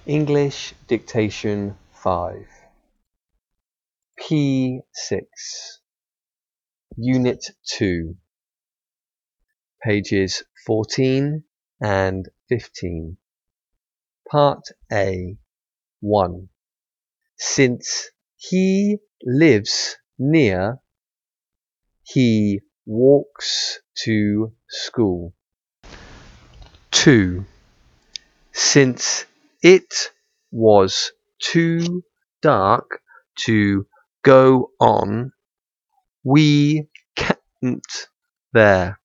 English Dictation 5 P6 Unit 2 Pages 14 and 15 Part A 1. Since he lives near, he walks to school. 2. Since it was too dark to go on, we camped there.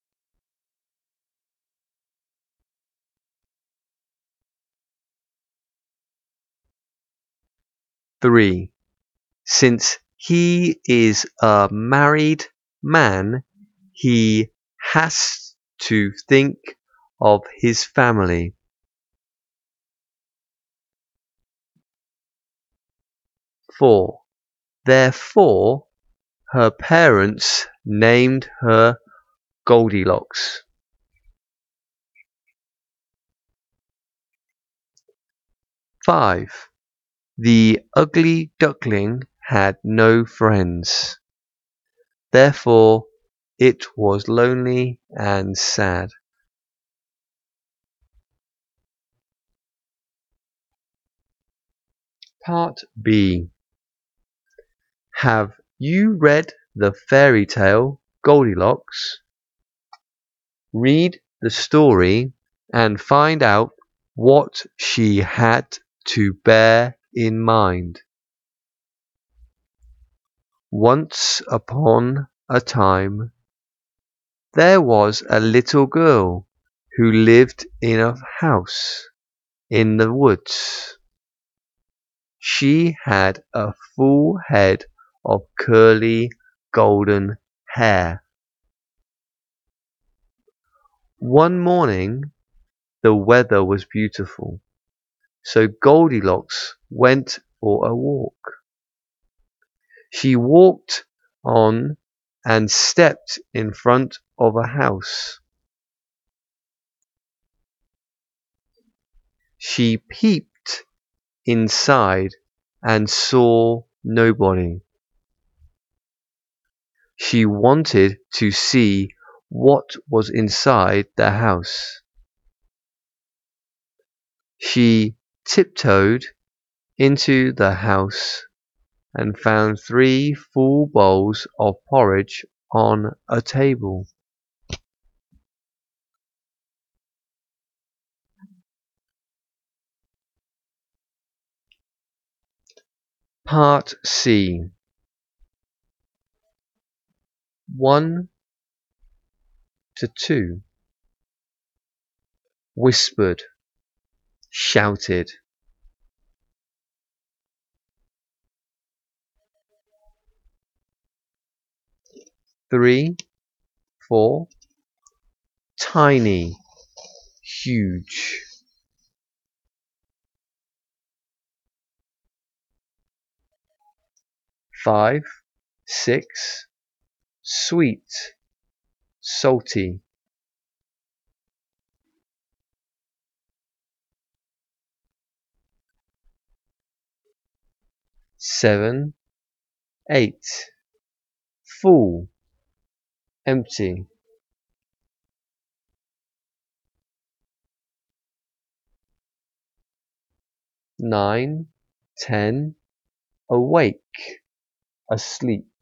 3. Since he is a married man, he has to think of his family. 4. Therefore, her parents named her Goldilocks. 5. The ugly duckling had no friends. Therefore, it was lonely and sad. Part B. Have you read the fairy tale Goldilocks? Read the story and find out what she had to bear in mind. Once upon a time, there was a little girl who lived in a house in the woods. She had a full head of curly golden hair. One morning, the weather was beautiful, so Goldilocks went for a walk. She walked on and stepped in front of a house. She peeped inside and saw nobody. She wanted to see what was inside the house. She tiptoed into the house and found 3 full bowls of porridge on a table. Part C 1 to 2 Whispered, shouted. 3, 4 Tiny, huge. 5, 6 Sweet, salty. 7, 8 Full, empty. 9, 10 Awake, asleep.